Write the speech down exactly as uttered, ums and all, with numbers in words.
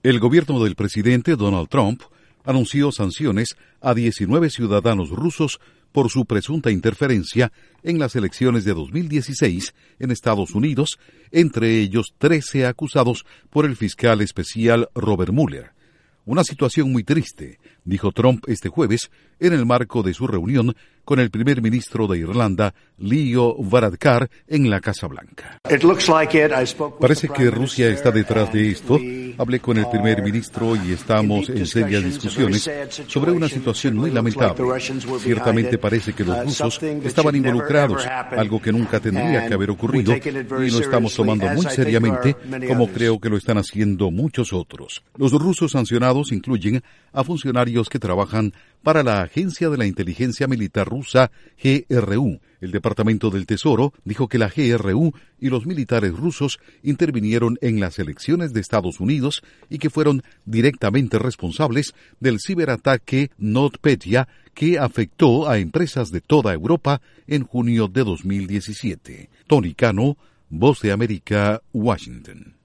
El gobierno del presidente Donald Trump anunció sanciones a diecinueve ciudadanos rusos por su presunta interferencia en las elecciones de dos mil dieciséis en Estados Unidos, entre ellos trece acusados por el fiscal especial Robert Mueller. Una situación muy triste, dijo Trump este jueves en el marco de su reunión con el primer ministro de Irlanda, Leo Varadkar, en la Casa Blanca. Parece que Rusia está detrás de esto. Hablé con el primer ministro y estamos en serias discusiones sobre una situación muy lamentable. Ciertamente parece que los rusos estaban involucrados, algo que nunca tendría que haber ocurrido, y lo estamos tomando muy seriamente, como creo que lo están haciendo muchos otros. Los rusos sancionados incluyen a funcionarios que trabajan para la Agencia de la Inteligencia Militar Rusa, G R U. El Departamento del Tesoro dijo que la G R U y los militares rusos intervinieron en las elecciones de Estados Unidos y que fueron directamente responsables del ciberataque NotPetya que afectó a empresas de toda Europa en junio de dos mil diecisiete. Tony Cano, Voz de América, Washington.